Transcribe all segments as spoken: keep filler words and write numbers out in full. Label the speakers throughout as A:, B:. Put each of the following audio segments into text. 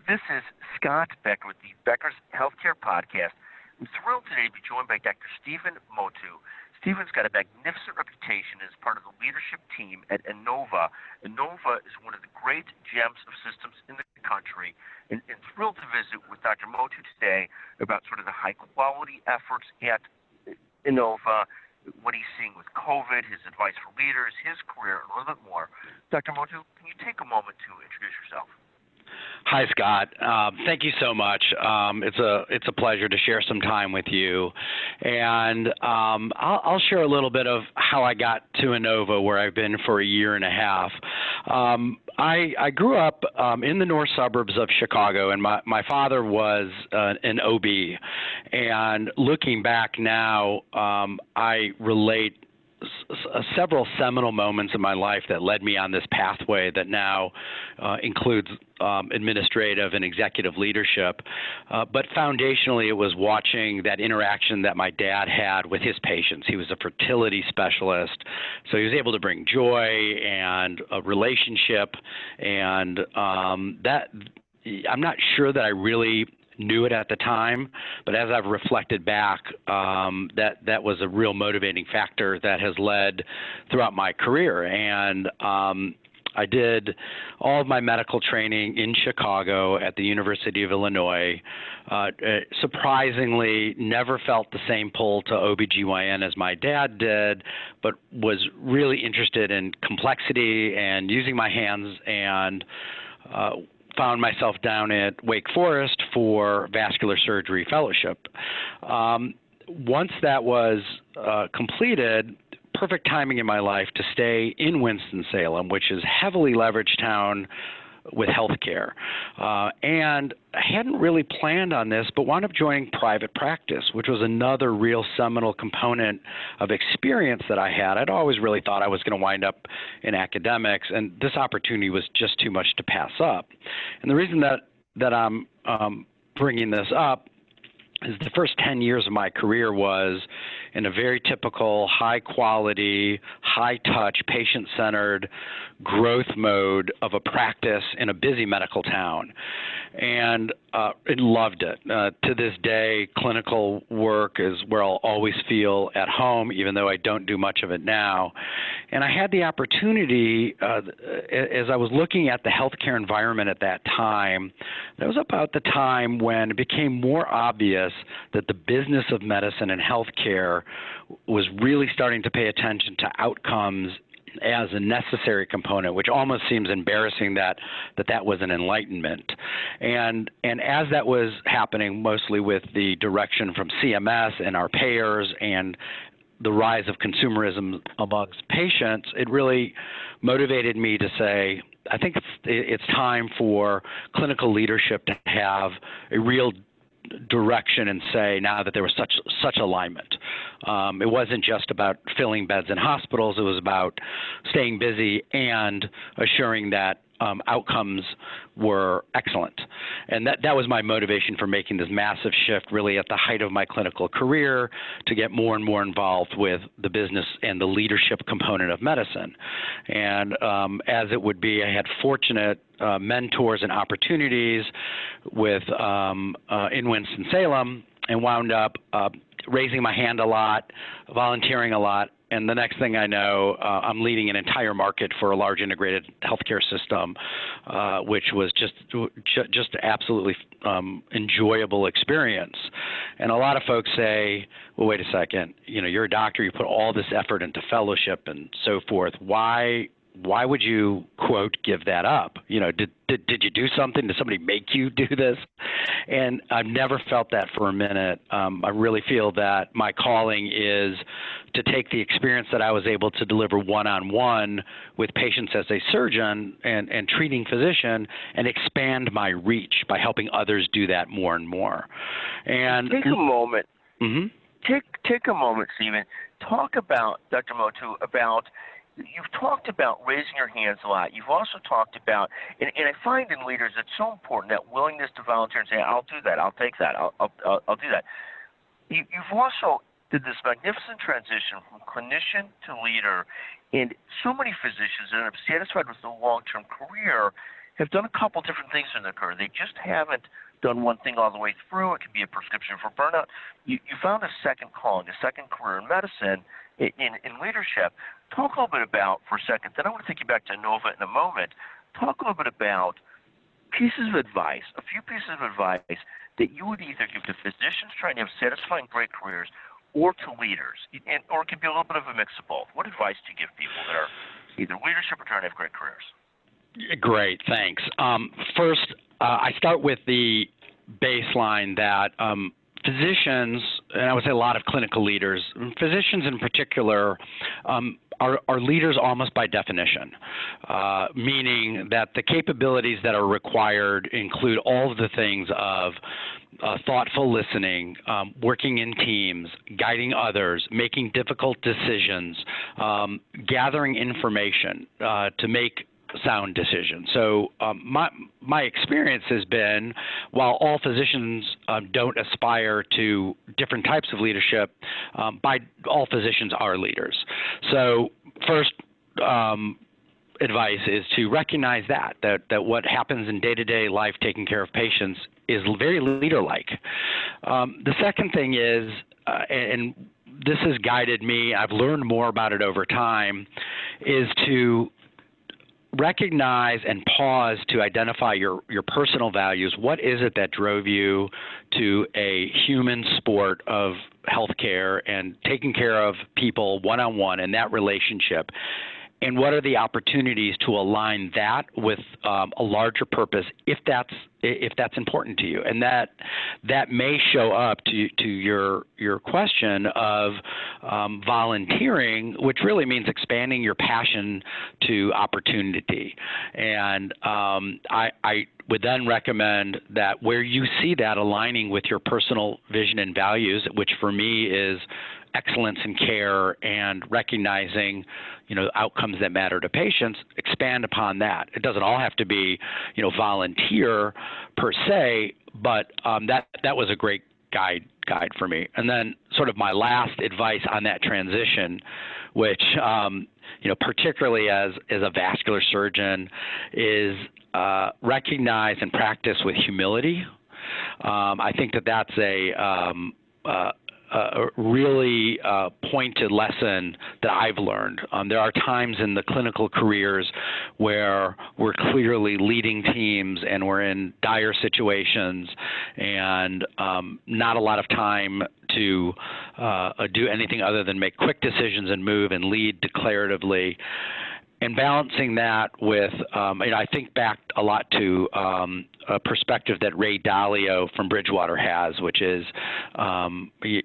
A: This is Scott Becker with the Becker's Healthcare Podcast. I'm thrilled today to be joined by Doctor Stephen Mottou. Stephen's got a magnificent reputation as part of the leadership team at Inova. Inova is one of the great gems of systems in the country, and, and thrilled to visit with Doctor Mottou today about sort of the high-quality efforts at Inova, what he's seeing with COVID, his advice for leaders, his career, and a little bit more. Doctor Mottou, can you take a moment to introduce yourself?
B: Hi, Scott. Um, thank you so much. Um, it's a it's a pleasure to share some time with you, and um, I'll, I'll share a little bit of how I got to Inova, where I've been for a year and a half. Um, I, I grew up um, in the north suburbs of Chicago, and my, my father was uh, an O B. And looking back now, um, I relate S- several seminal moments in my life that led me on this pathway that now uh, includes um, administrative and executive leadership. Uh, but foundationally, it was watching that interaction that my dad had with his patients. He was a fertility specialist, so he was able to bring joy and a relationship. And um, that I'm not sure that I really knew it at the time, but as I've reflected back, um, that that was a real motivating factor that has led throughout my career. And um, I did all of my medical training in Chicago at the University of Illinois. Uh, surprisingly, never felt the same pull to O B G Y N as my dad did, but was really interested in complexity and using my hands, and uh, found myself down at Wake Forest for vascular surgery fellowship. Um, once that was uh, completed, perfect timing in my life to stay in Winston-Salem, which is heavily leveraged town with healthcare. Uh, and I hadn't really planned on this, but wound up joining private practice, which was another real seminal component of experience that I had. I'd always really thought I was going to wind up in academics, and this opportunity was just too much to pass up. And the reason that, that I'm um, bringing this up is the first ten years of my career was in a very typical, high-quality, high-touch, patient-centered growth mode of a practice in a busy medical town. And uh, I loved it. Uh, to this day, clinical work is where I'll always feel at home, even though I don't do much of it now. And I had the opportunity, uh, as I was looking at the healthcare environment at that time, that was about the time when it became more obvious that the business of medicine and healthcare was really starting to pay attention to outcomes as a necessary component, which almost seems embarrassing that that, that was an enlightenment. And and as that was happening, mostly with the direction from C M S and our payers and the rise of consumerism amongst patients, it really motivated me to say, I think it's it's time for clinical leadership to have a real direction and say now that there was such such alignment. Um, it wasn't just about filling beds in hospitals. It was about staying busy and assuring that um, outcomes were excellent. And that, that was my motivation for making this massive shift really at the height of my clinical career to get more and more involved with the business and the leadership component of medicine. And um, as it would be, I had fortunate uh, mentors and opportunities with um, uh, in Winston-Salem, and wound up uh, raising my hand a lot, volunteering a lot. And the next thing I know, uh, I'm leading an entire market for a large integrated healthcare system, uh, which was just just absolutely um, enjoyable experience. And a lot of folks say, well, wait a second, you know, you're a doctor, you put all this effort into fellowship and so forth. Why why would you, quote, give that up? You know, did, did did you do something? Did somebody make you do this? And I've never felt that for a minute. Um, I really feel that my calling is to take the experience that I was able to deliver one-on-one with patients as a surgeon and, and treating physician and expand my reach by helping others do that more and more. And
A: take a moment.
B: Mm-hmm.
A: Take take a moment, Stephen. Talk about, Doctor Mottou, about you've talked about raising your hands a lot. You've also talked about, and, and I find in leaders it's so important, that willingness to volunteer and say, I'll do that, I'll take that, I'll, I'll, I'll do that. You, you've also did this magnificent transition from clinician to leader, and so many physicians end up satisfied with the long-term career have done a couple different things in their career. They just haven't done one thing all the way through. It could be a prescription for burnout. You, you found a second calling, a second career in medicine, in, in, in leadership. Talk a little bit about, for a second, then I want to take you back to Inova in a moment. Talk a little bit about pieces of advice, a few pieces of advice that you would either give to physicians trying to have satisfying, great careers, or to leaders, and, or it could be a little bit of a mix of both. What advice do you give people that are either leadership or trying to have great careers?
B: Great, thanks. Um, first, uh, I start with the baseline that um, physicians, and I would say a lot of clinical leaders, physicians in particular, um, are, are leaders almost by definition, uh, meaning that the capabilities that are required include all of the things of uh, thoughtful listening, um, working in teams, guiding others, making difficult decisions, um, gathering information uh, to make sound decisions. So um, my my experience has been, while all physicians um, don't aspire to different types of leadership, um, by all physicians are leaders. So first um, advice is to recognize that, that that what happens in day-to-day life taking care of patients is very leader-like. Um, the second thing is, uh, and this has guided me, I've learned more about it over time, is to recognize and pause to identify your, your personal values. What is it that drove you to a human sport of healthcare and taking care of people one-on-one in that relationship? And what are the opportunities to align that with um, a larger purpose, if that's if that's important to you? And that that may show up to to your your question of um, volunteering, which really means expanding your passion to opportunity. And um, I, I would then recommend that where you see that aligning with your personal vision and values, which for me is excellence in care and recognizing, you know, outcomes that matter to patients, expand upon that. It doesn't all have to be, you know, volunteer per se, but um, that that was a great guide guide for me. And then sort of my last advice on that transition, which, um, you know, particularly as, as a vascular surgeon, is uh, recognize and practice with humility. Um, I think that that's a um, uh, a really uh, pointed lesson that I've learned. Um, there are times in the clinical careers where we're clearly leading teams and we're in dire situations and um, not a lot of time to uh, do anything other than make quick decisions and move and lead declaratively. And balancing that with, um, you know, I think back a lot to um, a perspective that Ray Dalio from Bridgewater has, which is, um, if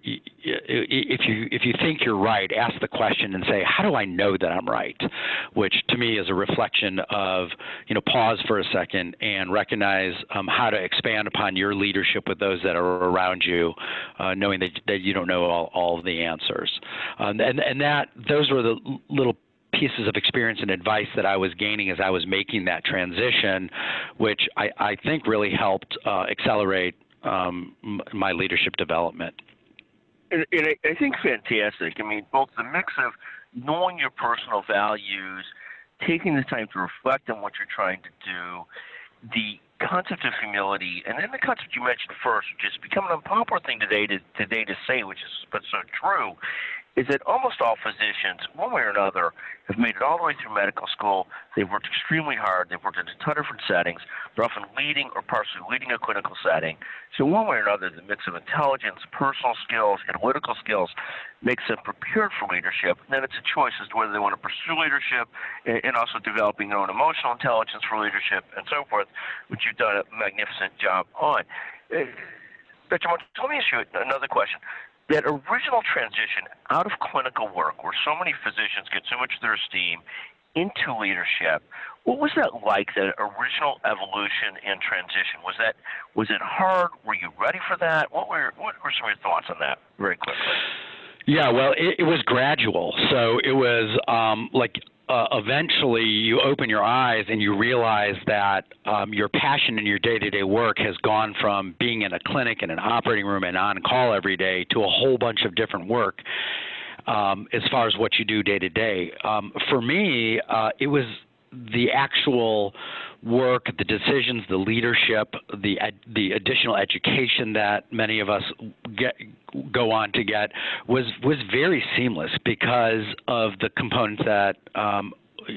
B: you if you think you're right, ask the question and say, how do I know that I'm right? Which to me is a reflection of, you know, pause for a second and recognize um, how to expand upon your leadership with those that are around you, uh, knowing that that you don't know all, all of the answers, um, and and that those were the little pieces of experience and advice that I was gaining as I was making that transition, which I, I think really helped uh, accelerate um, m- my leadership development.
A: And, and I, I think fantastic. I mean, both the mix of knowing your personal values, taking the time to reflect on what you're trying to do, the concept of humility, and then the concept you mentioned first, which is becoming an unpopular thing today to, today to say, which is but so true, is that almost all physicians, one way or another, have made it all the way through medical school. They've worked extremely hard. They've worked in a ton of different settings. They're often leading or partially leading a clinical setting. So one way or another, the mix of intelligence, personal skills, analytical skills makes them prepared for leadership. And then it's a choice as to whether they want to pursue leadership and also developing their own emotional intelligence for leadership and so forth, which you've done a magnificent job on. Doctor Moe, let me ask you another question. That original transition out of clinical work, where so many physicians get so much of their esteem, into leadership, what was that like, that original evolution and transition? Was that was it hard? Were you ready for that? What were what were some of your thoughts on that, very quickly?
B: Yeah, well, it, it was gradual. So it was um, like uh, eventually you open your eyes and you realize that um, your passion in your day-to-day work has gone from being in a clinic in an operating room and on call every day to a whole bunch of different work um, as far as what you do day to day. Um, for me, uh, it was the actual work, the decisions, the leadership, the ed, the additional education that many of us get, go on to get was was very seamless because of the components that um,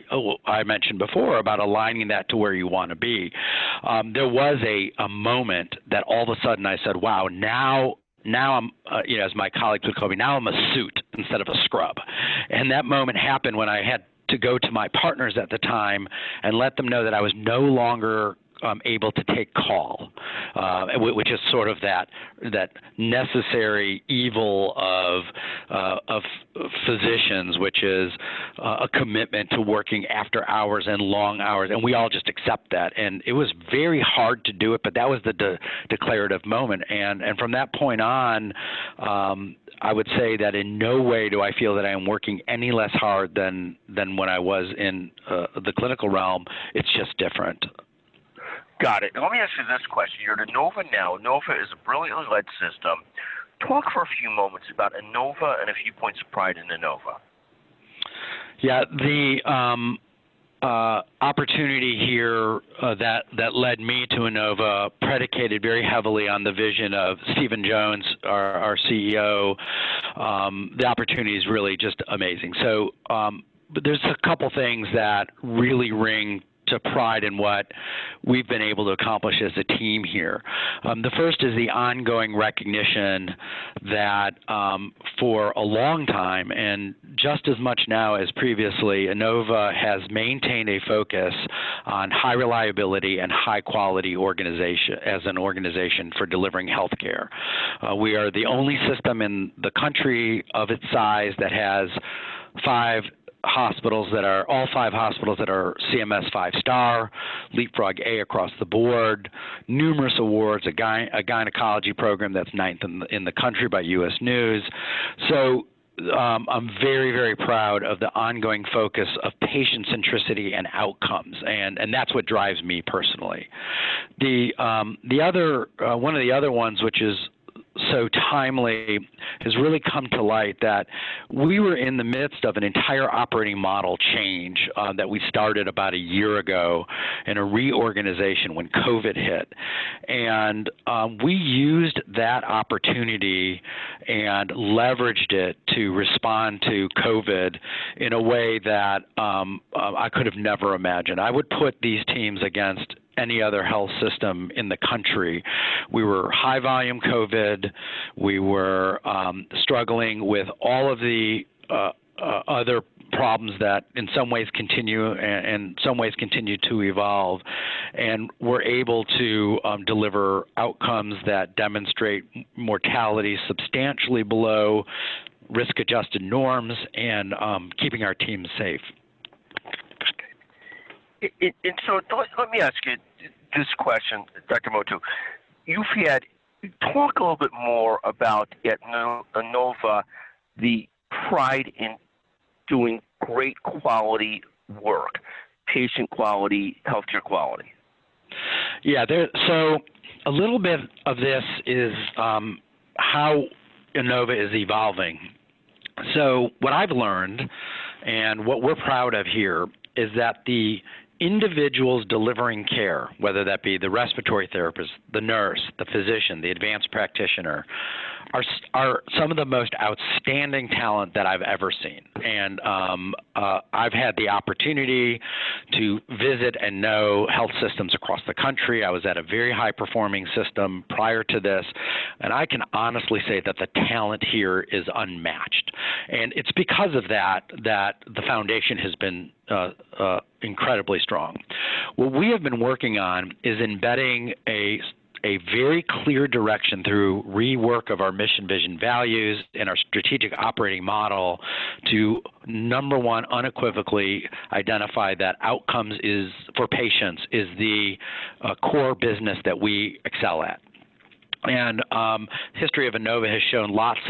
B: I mentioned before about aligning that to where you want to be. Um, there was a, a moment that all of a sudden I said, wow, now Now I'm, uh, you know, as my colleagues would call me, now I'm a suit instead of a scrub. And that moment happened when I had to go to my partners at the time and let them know that I was no longer um, able to take call, uh, which is sort of that that necessary evil of uh, of physicians, which is uh, a commitment to working after hours and long hours, and we all just accept that. And it was very hard to do it, but that was the de- declarative moment. And and from that point on, um, I would say that in no way do I feel that I am working any less hard than than when I was in uh, the clinical realm. It's just different.
A: Got it. Now, let me ask you this question. You're at Inova now. Inova is a brilliantly led system. Talk for a few moments about Inova and a few points of pride in Inova.
B: Yeah, the um, uh, opportunity here uh, that that led me to Inova predicated very heavily on the vision of Stephen Jones, our, our C E O. Um, the opportunity is really just amazing. So um, but there's a couple things that really ring to pride in what we've been able to accomplish as a team here. Um, the first is the ongoing recognition that um, for a long time, and just as much now as previously, Inova has maintained a focus on high reliability and high quality organization as an organization for delivering healthcare. Uh, we are the only system in the country of its size that has five hospitals that are, all five hospitals that are C M S five-star, Leapfrog A across the board, numerous awards, a, gy- a gynecology program that's ninth in the, in the country by U S News. So um, I'm very, very proud of the ongoing focus of patient centricity and outcomes, and, and that's what drives me personally. The, um, the other, uh, one of the other ones, which is so timely, has really come to light that we were in the midst of an entire operating model change uh, that we started about a year ago in a reorganization when COVID hit. And um, we used that opportunity and leveraged it to respond to COVID in a way that um, uh, I could have never imagined. I would put these teams against any other health system in the country. We were high volume COVID. We were um, struggling with all of the uh, uh, other problems that in some ways continue and in some ways continue to evolve. And we're able to um, deliver outcomes that demonstrate mortality substantially below risk-adjusted norms and um, keeping our teams safe.
A: It, it, so let, let me ask you this question, Doctor Motu. You've had, talk a little bit more about at Inova the pride in doing great quality work, patient quality, healthcare quality.
B: Yeah, there, so a little bit of this is um, how Inova is evolving. So what I've learned and what we're proud of here is that the individuals delivering care, whether that be the respiratory therapist, the nurse, the physician, the advanced practitioner, are are some of the most outstanding talent that I've ever seen. And um, uh, I've had the opportunity to visit and know health systems across the country. I was at a very high-performing system prior to this, and I can honestly say that the talent here is unmatched. And it's because of that that the foundation has been uh, uh, incredibly strong. What we have been working on is embedding a a very clear direction through rework of our mission, vision, values, and our strategic operating model to, number one, unequivocally identify that outcomes is for patients is the uh, core business that we excel at. And um, history of Inova has shown lots of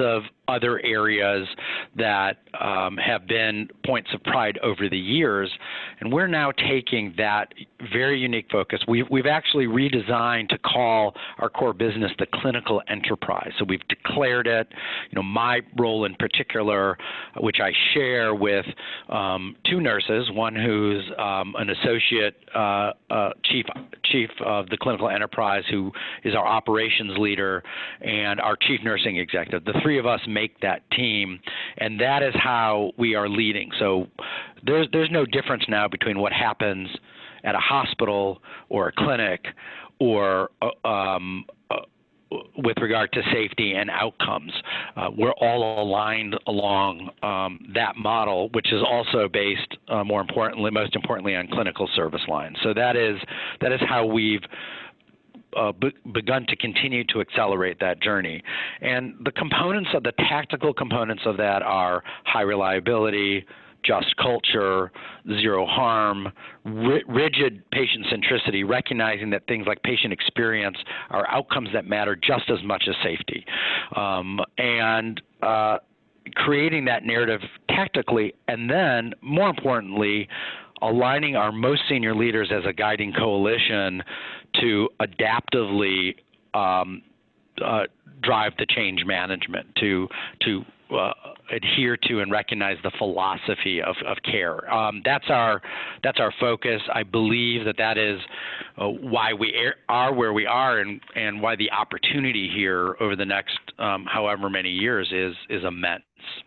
B: other areas that um, have been points of pride over the years, and we're now taking that very unique focus. We've, we've actually redesigned to call our core business the clinical enterprise. So we've declared it. You know, my role in particular, which I share with um, two nurses, one who's um, an associate uh, uh, chief chief of the clinical enterprise, who is our operations leader, and our chief nursing executive. The three of us make that team, and that is how we are leading. So there's there's no difference now between what happens at a hospital or a clinic or uh, um, uh, with regard to safety and outcomes. Uh, we're all aligned along um, that model, which is also based, uh, more importantly, most importantly, on clinical service lines. So that is that is how we've Uh, be- begun to continue to accelerate that journey. And the components of the tactical components of that are high reliability, just culture, zero harm, ri- rigid patient centricity, recognizing that things like patient experience are outcomes that matter just as much as safety. Um, and uh, creating that narrative tactically, and then, more importantly, aligning our most senior leaders as a guiding coalition to adaptively um, uh, drive the change management, to to uh, adhere to and recognize the philosophy of, of care. Um, that's our that's our focus. I believe that that is uh, why we are where we are, and, and why the opportunity here over the next um, however many years is is immense.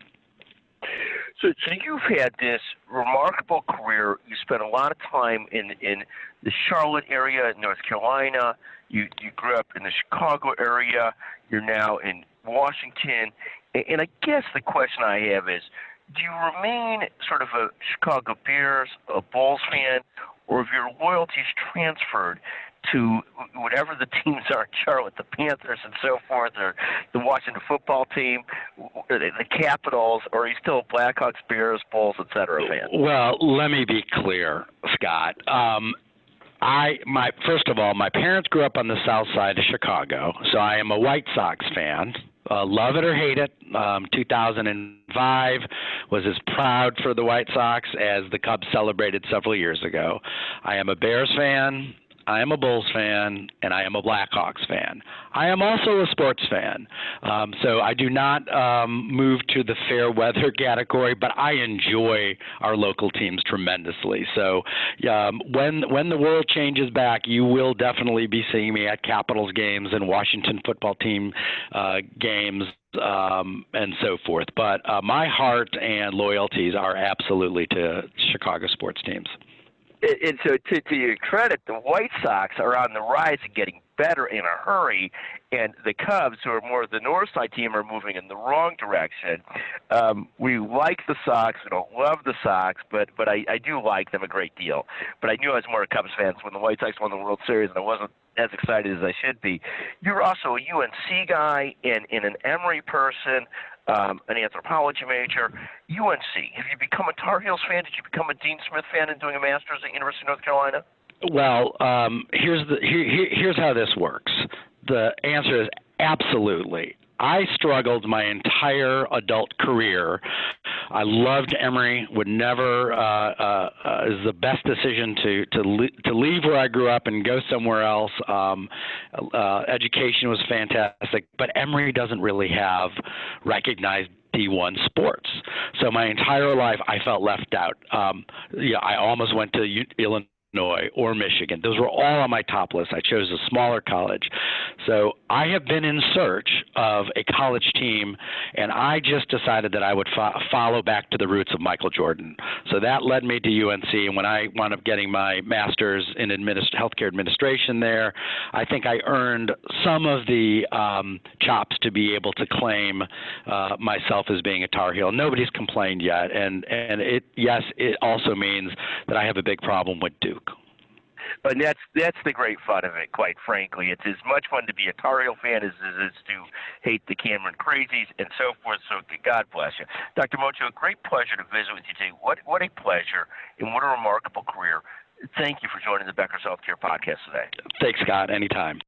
A: So, so you've had this remarkable career. You spent a lot of time in in the Charlotte area, North Carolina. You you grew up in the Chicago area. You're now in Washington. And, and I guess the question I have is, do you remain sort of a Chicago Bears, a Bulls fan, or have your loyalties transferred to whatever the teams are in Charlotte, the Panthers and so forth, or the Washington football team, or the Capitals, or are you still a Blackhawks, Bears, Bulls, et cetera fan?
B: Well, let me be clear, Scott. Um, I my first of all, my parents grew up on the south side of Chicago, so I am a White Sox fan. Uh, love it or hate it. Um, two thousand five was as proud for the White Sox as the Cubs celebrated several years ago. I am a Bears fan. I am a Bulls fan, and I am a Blackhawks fan. I am also a sports fan. Um, so I do not um, move to the fair weather category, but I enjoy our local teams tremendously. So um, when when the world changes back, you will definitely be seeing me at Capitals games and Washington football team uh, games um, and so forth. But uh, my heart and loyalties are absolutely to Chicago sports teams.
A: And so, to, to your credit, the White Sox are on the rise and getting better in a hurry, and the Cubs, who are more of the north side team, are moving in the wrong direction. Um, we like the Sox. We don't love the Sox, but but I, I do like them a great deal. But I knew I was more a Cubs fan when the White Sox won the World Series, and I wasn't as excited as I should be. You're also a U N C guy and, and an Emory person. Um, an anthropology major, U N C. Have you become a Tar Heels fan? Did you become a Dean Smith fan and doing a master's at University of North Carolina?
B: Well, um, here's the here, here's how this works. The answer is absolutely. I struggled my entire adult career. I loved Emory. Would never uh, uh, uh, is the best decision to to le- to leave where I grew up and go somewhere else. Um, uh, education was fantastic, but Emory doesn't really have recognized D one sports. So my entire life, I felt left out. Um, yeah, I almost went to U- Illinois. Or Michigan. Those were all on my top list. I chose a smaller college. So I have been in search of a college team, and I just decided that I would fo- follow back to the roots of Michael Jordan. So that led me to U N C, and when I wound up getting my master's in administ- healthcare administration there, I think I earned some of the um, chops to be able to claim uh, myself as being a Tar Heel. Nobody's complained yet, and, and it yes, it also means that I have a big problem with Duke.
A: And that's that's the great fun of it, quite frankly. It's as much fun to be a Tar Heel fan as it is to hate the Cameron Crazies and so forth. So God bless you. Doctor Mocho, a great pleasure to visit with you today. What what a pleasure and what a remarkable career. Thank you for joining the Becker's Healthcare Podcast today.
B: Thanks, Scott. Anytime.